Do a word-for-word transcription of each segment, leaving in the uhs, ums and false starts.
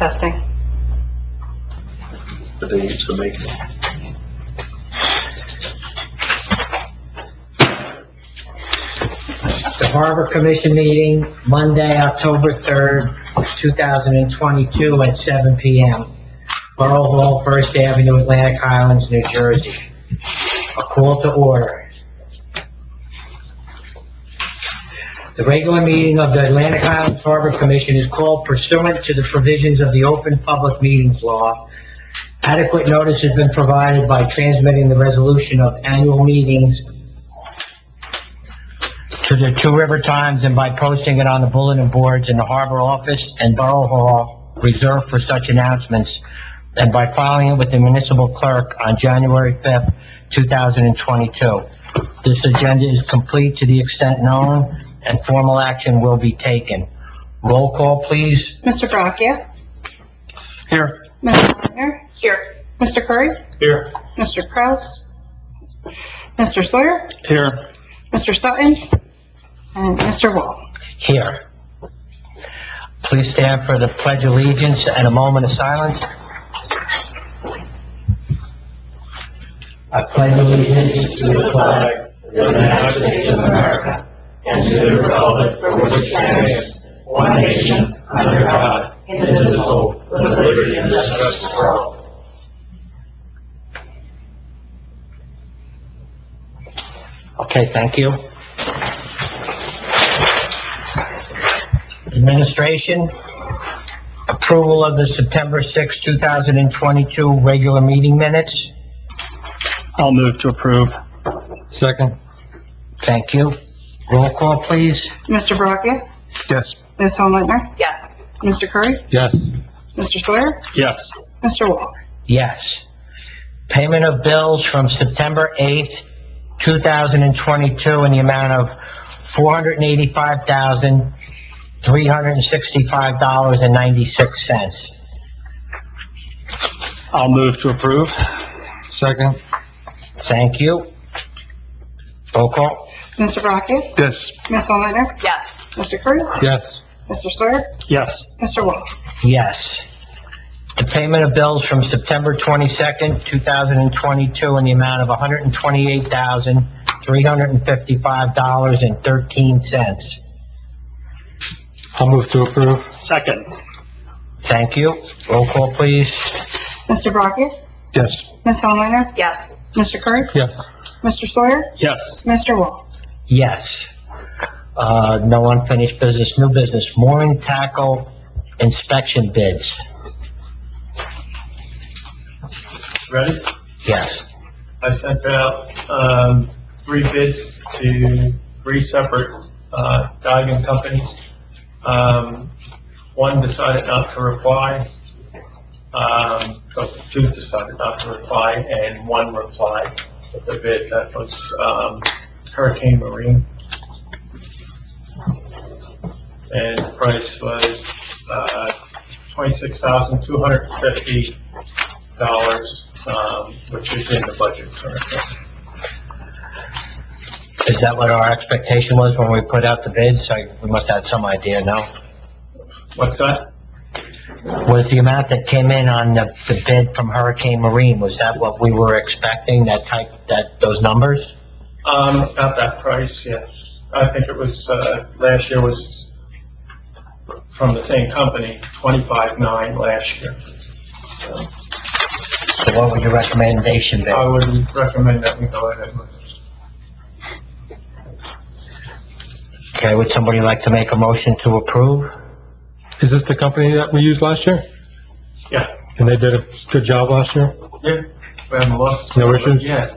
Testing. But they used to make it. The Harbor Commission meeting, Monday, October third, two thousand twenty-two at seven p m Borough Hall, First Avenue, Atlantic Highlands, New Jersey. A call to order. The regular meeting of the Atlantic Highlands Harbor Commission is called pursuant to the provisions of the Open Public Meetings Law. Adequate notice has been provided by transmitting the resolution of annual meetings to the Two River Times and by posting it on the bulletin boards in the Harbor Office and Borough Hall reserved for such announcements, and by filing it with the municipal clerk on January fifth, two thousand twenty-two. This agenda is complete to the extent known, and formal action will be taken. Roll call, please. Mister Bracchia? Here. Mister Wagner? Here. Mister Curry? Here. Mister Kraus? Mister Sawyer? Here. Mister Sutton? And Mister Wall. Here. Please stand for the Pledge of Allegiance and a moment of silence. I pledge allegiance to the flag of the United States of America and to the republic for which it stands, one nation, under God, indivisible, with liberty and justice for all. Okay, thank you. Administration, approval of the September sixth, two thousand twenty-two regular meeting minutes. I'll move to approve. Second. Thank you. Roll call, please. Mister Bracchia? Yes. Miz Hohenleitner? Yes. Mister Curry? Yes. Mister Sawyer? Yes. Mister Wall. Yes. Payment of bills from September eighth, two thousand twenty-two in the amount of four hundred eighty-five thousand, three hundred sixty-five dollars and ninety-six cents. I'll move to approve. Second. Thank you. Roll call. Mister Bracchia? Yes. Miz Hohenleitner? Yes. Mister Curry? Yes. Mister Sawyer? Yes. Mister Wall. Yes. The payment of bills from September twenty-second, two thousand twenty-two in the amount of one hundred twenty-eight thousand, three hundred fifty-five dollars and thirteen cents. I'll move to approve. Second. Thank you. Roll call, please. Mister Bracchia? Yes. Miz Hohenleitner? Yes. Mister Curry? Yes. Mister Sawyer? Yes. Mister Wall. Yes. Uh, no unfinished business, new business, mooring tackle inspection bids. Ready? Yes. I sent out, um, three bids to three separate, uh, diving companies. Um, one decided not to reply, um, so two decided not to reply, and one replied with the bid. That was, um, Hurricane Marine. And the price was, uh, twenty-six thousand, two hundred fifty dollars, um, which is in the budget currently. Is that what our expectation was when we put out the bids? I, we must have had some idea, no? What's that? Was the amount that came in on the, the bid from Hurricane Marine, was that what we were expecting, that type, that, those numbers? Um, about that price, yes. I think it was, uh, last year was from the same company, twenty-five nine last year. So So what would your recommendation be? I would recommend that we go ahead with it. Okay, would somebody like to make a motion to approve? Is this the company that we used last year? Yeah, And they did a good job last year? yeah, we haven't lost. No issues? Yeah,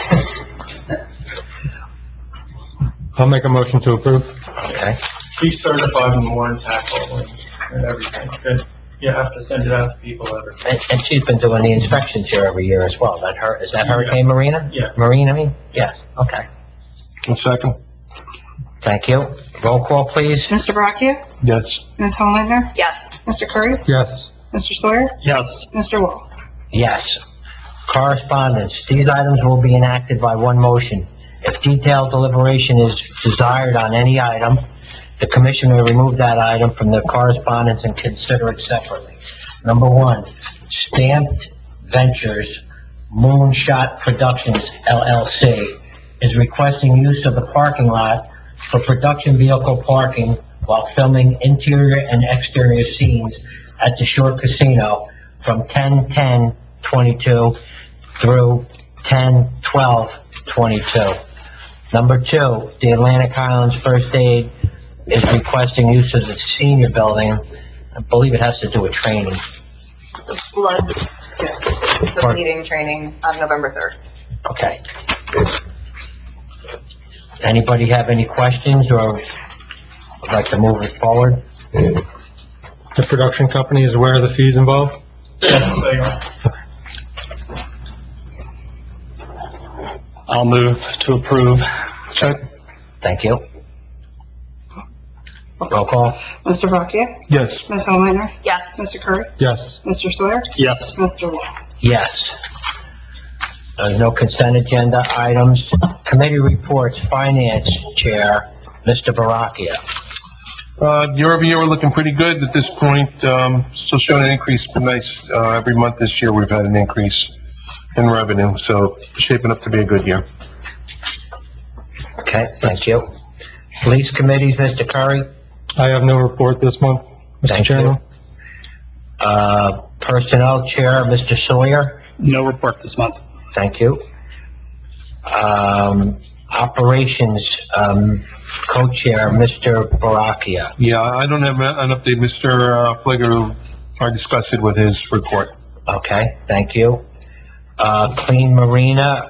I'll make a motion to approve. Okay. she's certified in mooring tackle and, and everything. And you have to send it out to people every, And, and she's been doing the inspections here every year as well. That her, is that Hurricane Marina? Yeah. Marine, I mean? Yes, okay. Second. Thank you. Roll call, please. Mister Bracchia? Yes. Miz Hohenleitner? Yes. Mister Curry? Yes. Mister Sawyer? Yes. Mister Wall. Yes. Correspondence. These items will be enacted by one motion. If detailed deliberation is desired on any item, the commission will remove that item from the correspondence and consider it separately. Number one, Stamped Ventures Moonshot Productions L L C is requesting use of the parking lot for production vehicle parking while filming interior and exterior scenes at the Shore Casino from ten ten twenty-two through ten twelve twenty-two. Number two, the Atlantic Highlands First Aid is requesting use of the senior building. I believe it has to do with training. The blood, yes, the Or- bleeding training on November third. Okay. Anybody have any questions or would like to move it forward? The production company is aware of the fees involved? Yes, they are. I'll move to approve. Second. Thank you. Roll call? Mister Vakia? Yes. Miz Homeowner? Yes. Mister Curry? Yes. Mister Sawyer? Yes. Mister Wall? Yes. There's no consent agenda items. Committee reports, Finance Chair, Mister Barakia. Uh, year over year, we're looking pretty good at this point. Um, still showing an increase, but nice. Uh, every month this year, we've had an increase in revenue, so shaping up to be a good year. Okay, thank you. Police Committees, Mister Curry. I have no report this month, Mister Thank you. Chairman. Uh, Personnel Chair, Mister Sawyer. No report this month. Thank you. Um, Operations, um, Co-Chair, Mister Barakia. Yeah, I don't have a- an update. Mister Uh, Fligger, I discussed it with his report. Okay, thank you. Uh, Clean Marina,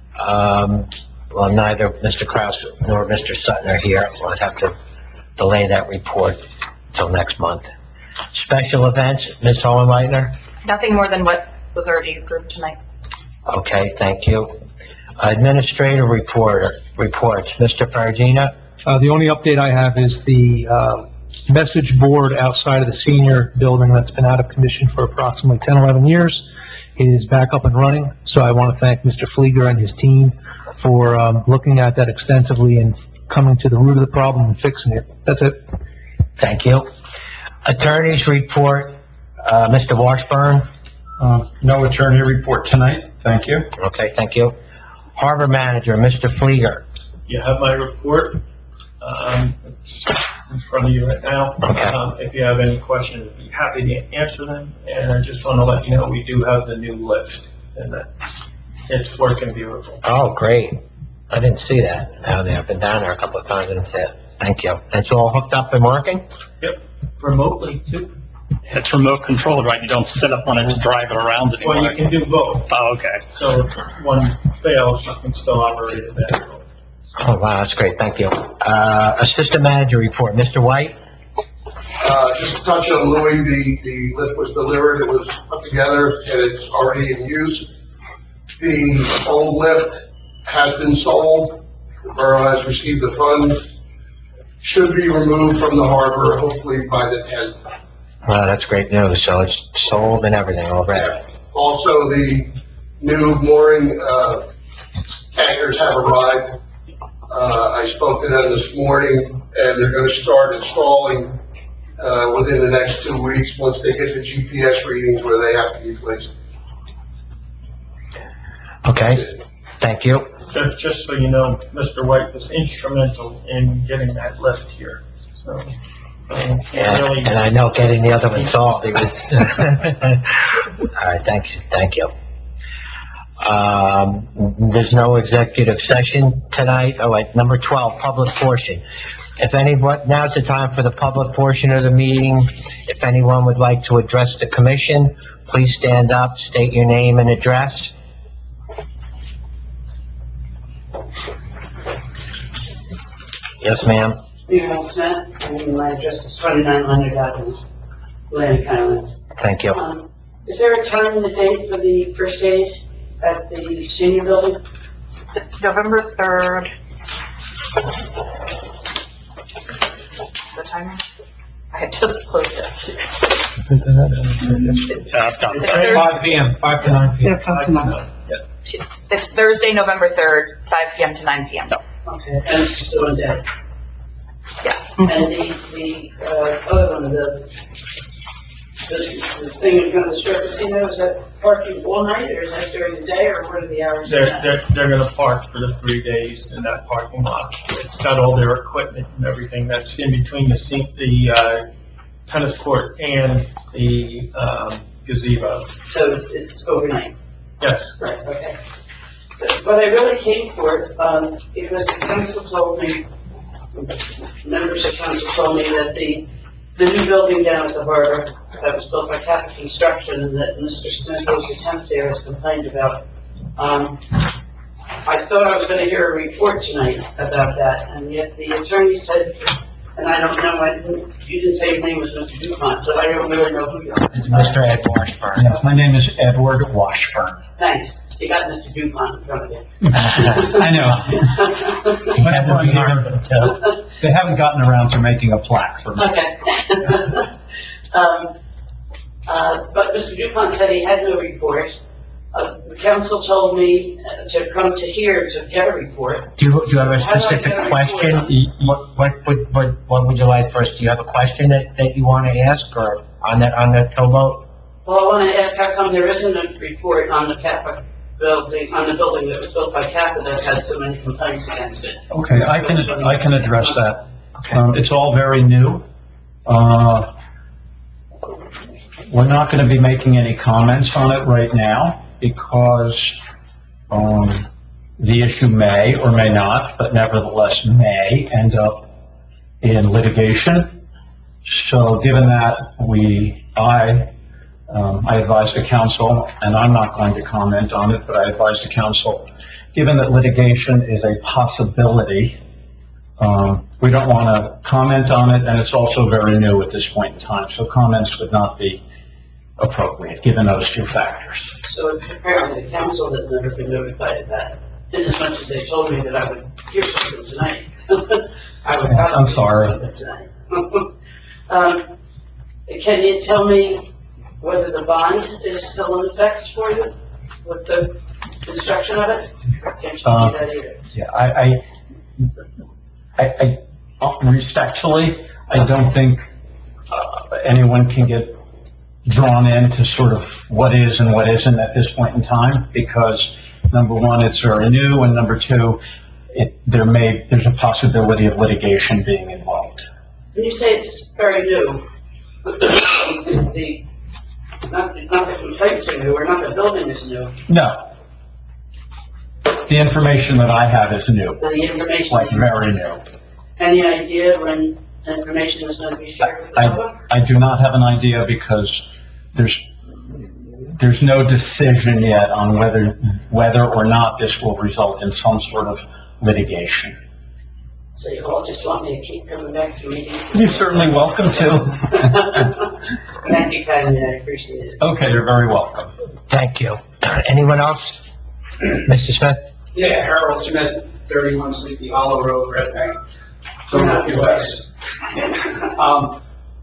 um, well, neither Mister Kraus nor Mister Sutton are here. We'll have to delay that report till next month. Special Events, Miz Hohenleitner? Nothing more than what was already approved tonight. Okay, thank you. Administrative reporter, reports, Mister Faragina? Uh, the only update I have is the, uh, message board outside of the senior building that's been out of commission for approximately ten, eleven years is back up and running. So I want to thank Mister Flieger and his team for, um, looking at that extensively and coming to the root of the problem and fixing it. That's it. Thank you. Attorney's report, uh, Mister Washburn? Uh, no attorney report tonight. Thank you. Okay, thank you. Harbor Manager, Mister Flieger? You have my report. Um, it's in front of you right now. Okay. Um, if you have any questions, I'd be happy to answer them. And I just want to let you know, we do have the new lift and that it's working beautiful. Oh, great. I didn't see that down there. I've been down there a couple of times and it's it. Thank you. It's all hooked up and working? Yep, remotely too. It's remote controlled, right? You don't sit up on it to drive it around Well, anymore. you can do both. Oh, okay. So if one fails, you can still operate it that way. Oh, wow, that's great. Thank you. Uh, Assistant Manager report, Mister White? Uh, just to touch on Louis, the, the lift was delivered, it was put together, and it's already in use. The old lift has been sold, the borough has received the funds, should be removed from the harbor hopefully by the tenth. Wow, that's great news. So it's sold and everything already. Also, the new mooring, uh, anchors have arrived. Uh, I spoke to them this morning, and they're gonna start installing, uh, within the next two weeks, once they get the G P S readings where they have to be placed. Okay, thank you. Just, just so you know, Mister White was instrumental in getting that lift here. So, um, he And, really, and I know getting the other one solved, it was, all right, thank you, thank you. Um, there's no executive session tonight. Oh, wait, number twelve, public portion. If anyone, now's the time for the public portion of the meeting. If anyone would like to address the commission, please stand up, state your name and address. Yes, ma'am. Muriel Smith, and my address is twenty-nine Leonard Avenue, Atlantic Highlands. Thank you. Um, is there a time and a date for the first aid at the senior building? It's November third. The timer? I had just closed it. Yeah, I've done It's it. Thursday- five P M, five to nine P M. Yeah, that's enough. It's Thursday, November third, five P M to nine P M. Okay, and it's just one day. Yes. And the, the, uh, other one, the the, the thing in front of the Shore Casino, is that parking all night, or is that during the day, or what are the hours? of They're, that? they're, they're gonna park for the three days in that parking lot. It's got all their equipment and everything that's in between the scene, the, uh, tennis court and the, um, gazebo. So it's, it's overnight? Yes. Right, okay. So what I really came for, um, because the council told me, members of council told me that the, the new building down at the harbor that was built by Kappa Construction and that Mister Smith, who's the tenant there, has complained about, um, I thought I was gonna hear a report tonight about that, and yet the attorney said, and I don't know, I didn't, you didn't say his name was Mister Dupont, so I don't really know who you are. It's Mister Ed Washburn. Yes, my name is Edward Washburn. Thanks. You got Mister Dupont in front of you. I know. He hasn't been here until, They haven't gotten around to making a plaque for me. Okay. Um, uh, but Mister Dupont said he had no report. Uh, the council told me uh, to come to here to get a report. do you, do you have a How do I specific get a question? report? What, what, what, what, what would you like first? Do you have a question that, that you want to ask, or on that, on that towboat? Well, I want to ask how come there isn't a report on the Kappa building, on the building that was built by Kappa that had so many complaints against it? Okay, I can, I can address that. Um, it's all very new. Uh, we're not gonna be making any comments on it right now because, um, the issue may or may not, but nevertheless may end up in litigation. So given that, we, I, um, I advised the council, and I'm not going to comment on it, but I advised the council, given that litigation is a possibility, um, we don't want to comment on it, and it's also very new at this point in time, so comments would not be appropriate, given those two factors. So apparently the council has never been notified of that, in as much as they told me that I would hear something tonight. I would Yes, I'm probably sorry. hear something tonight. Um, can you tell me whether the bond is still in effect for you with the construction of it? Can't you Uh, do that either? Yeah, I, I, I, I, respectfully, I don't think, uh, anyone can get drawn into sort of what is and what isn't at this point in time, because number one, it's very new, and number two, it, there may, there's a possibility of litigation being involved. When you say it's very new, the, not, not the complaints are new, or not the building is new, No. The information that I have is new, but the information, like very new. any idea when the information is gonna be shared with the public? I, I do not have an idea because there's, there's no decision yet on whether, whether or not this will result in some sort of litigation. So you all just want me to keep coming back to meetings? You're certainly welcome to. Thank you kindly, I appreciate it. Okay, you're very welcome. Thank you. Anyone else? Mister Smith? Yeah, Harold Smith, thirty-one Sleepy Hollow Road, Red Bank, Philadelphia West. Um,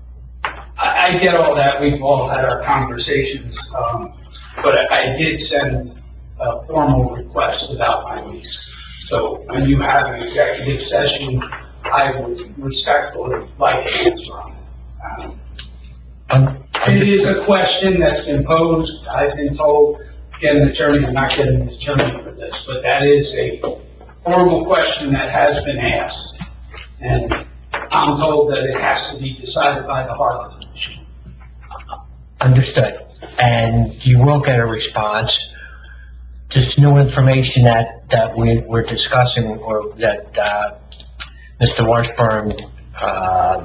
I, I get all that, we've all had our conversations, um, but I did send a formal request about my lease. So when you have an executive session, I would respectfully like to answer on it. Um, Um, It is a question that's been posed, I've been told, get an attorney, I'm not getting an attorney for this, but that is a formal question that has been asked. And I'm told that it has to be decided by the Harbor Commission. Understood. And you will get a response. This new information that, that we, we're discussing, or that, uh, Mister Washburn, uh,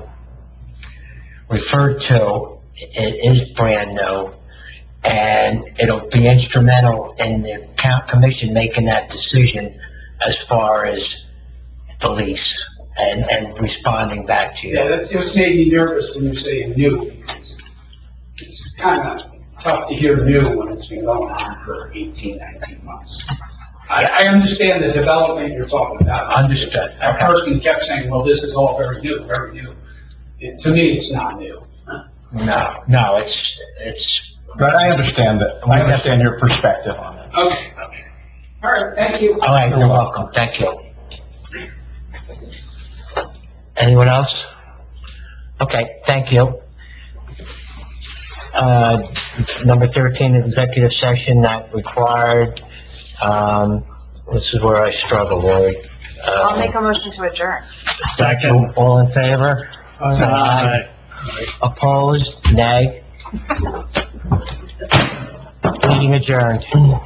referred to, it is brand new, and it'll be instrumental in the count commission making that decision as far as the lease and, and responding back to you. Yeah, that just made me nervous when you say new, because it's kind of tough to hear new when it's been going on for eighteen, nineteen months. I, I understand the development you're talking about. Understood. That person kept saying, well, this is all very new, very new. It, to me, it's not new. No, no, it's, it's, But I understand that. I understand your perspective on it. Okay. All right, thank you. all right, you're welcome. Thank you. Anyone else? Okay, thank you. uh, number thirteen, executive session not required. Um, this is where I struggle, Lori. Uh, I'll make a motion to adjourn. Second. All in favor? Aye. Opposed? Nay? Meeting adjourned.